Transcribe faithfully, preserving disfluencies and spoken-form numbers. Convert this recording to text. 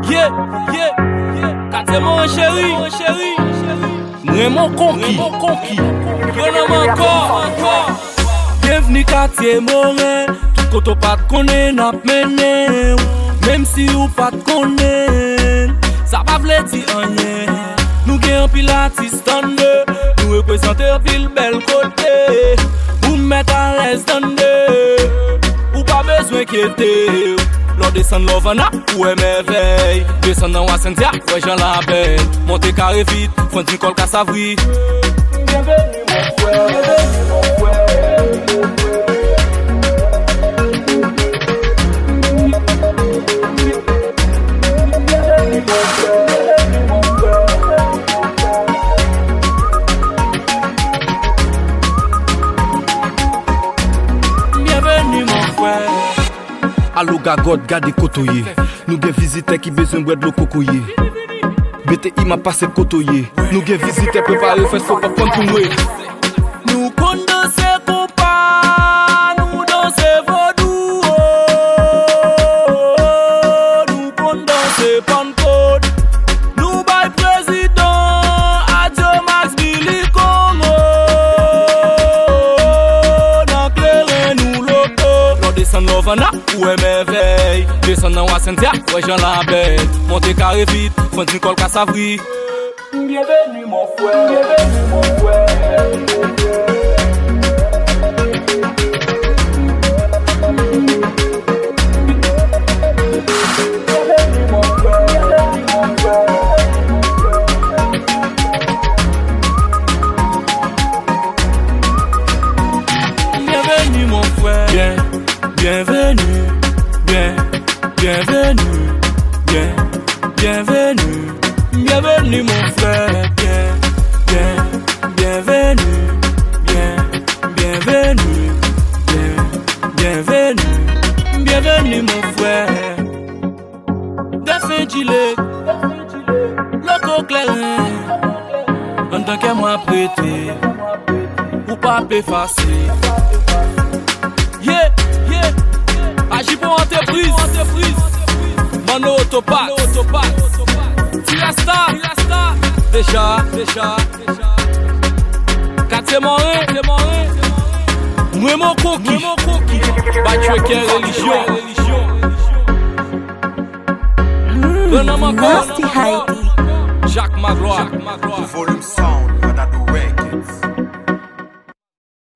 Yeah, yeah, yeah. Quartier mon chéri, mon chéri. Moi mon conquis, mon conquis. Prenons encore, encore. Bienvenue quartier Morin. Tout côté pas de connaît n'a mené. Même si ou pas de connaît, ça va vle dire rien. Nous gagnons pile artiste en deux. Nous représentons pile bel côté. Ou mettre à l'aise dans deux. Ou pas besoin quitter. L'on descend l'ovana ou émerveille. Descend dans Wassentia, ouais j'en la belle. Monter carré vite, fond du col qu'à savri. Bienvenue mon frère, bienvenue mon frère. Allo gagod, gade kotoye. Nous gen visite qui besoin boire de l'eau cocoyer. B T I m'a passé kotoye. Nous gen visite préparé fait so pas prendre tout moué. Nous condensé compas, nous danser vaudou. Nous condensé pancode. Nous bail président, adieu Max Billy Congo. Dans clairin nous loco. L'on descend l'ovana ou émerveille. Descend dans Wassentia, ouais j'en la belle. Monter carré vite, fond du col qu'à savri. Bienvenue mon frère, bienvenue mon frère. Bienvenue mon frère, bienvenue mon frère. Bienvenue mon frère. Bien, bienvenue, bien, bienvenue, bien, bienvenue. Bienvenue mon frère, bien, bien, bienvenue, bien, bienvenue, bien, bienvenue, bienvenue mon frère. Défin gilet, loco clairin, en tant que moi prêté, ou pas effacer. Yeah, yeah, agis pour entreprise, mon autopath, Tira star, déjà, déjà, quartier Morin, moi mon coquille, battu avec religion, Nasty Heidi. Jacques Magloire, Volume Sound.